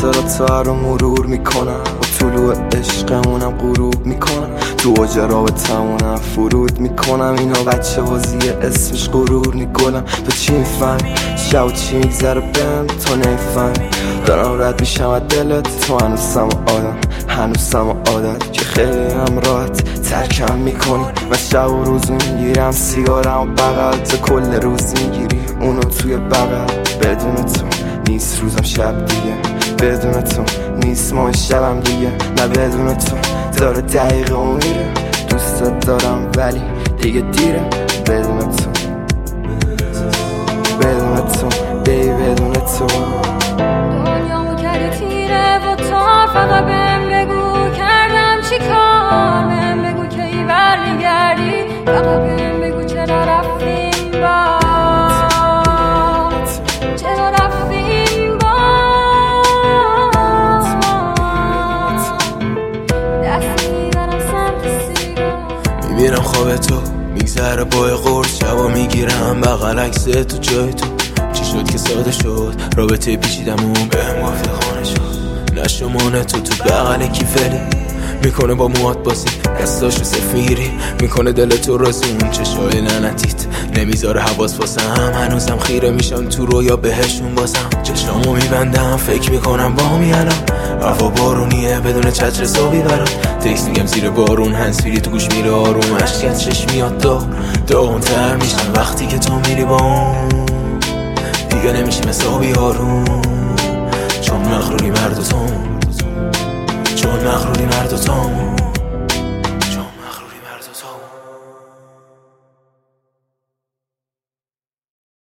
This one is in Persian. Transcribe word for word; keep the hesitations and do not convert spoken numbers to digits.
خاطرات رو مرور میکنم، با طلوع عشقمونم غروب میکنم، تو اوج رابطمونم فرود میکنم. اینا بچه بازیه اسمش غرور میکنم. تو چی میفهمی شب و چی میگذره بهم تو نمیفهمی. دارم رد میشم از دلت، تو هنوزم آدم هنوزم عادت که خیلی هم راحت ترکم میکنی. من شب و روز میگیرم سیگارم و بغل، تو کل روز میگیری اونو توی بغل. بدون تو نیست روزم شب دیگه، بدون تو نیست ماه شبم دیگه. نه بدون تو داره دقیقه و میره، دوستت دارم ولی دیگه دیره. بدون تو بدون تو بی بدون تو دنیامو کردی تیره و تار. فقط بهم بگو کردم چی کار، بهم بگو کی برمیگردی، فقط بهم بگو چرا رفتیم با چرا رفتیم با دست میزنم سمت سیگار. میبینم خواب تو میگذره با قرص، شبا میگیرم بغل عکس تو جای تو. چی شد که ساده شد رابطه پیچیدمون بهم گفت خانه شد. نشمانه تو تو بغل کیفلی میکنه با موات بازی، دستاشو سفیری میکنه دل تو رسون. چشای لعنتیت نمیذاره حواس واسم، هنوزم خیره میشم تو رویا بهشون بازم. چشامو میبندم فکر میکنم با میالم، هوا بارونیه بدون چتر صابی برام. تکس میگم زیر بارون هنسفیری تو گوش میره آروم، عشقت چشم میاد داغ داغونتر میشم وقتی که تو میری با اون. دیگه نمیشیم حسابی آروم، چون مغروری مرد و تو، چون مغروری مرد و تو.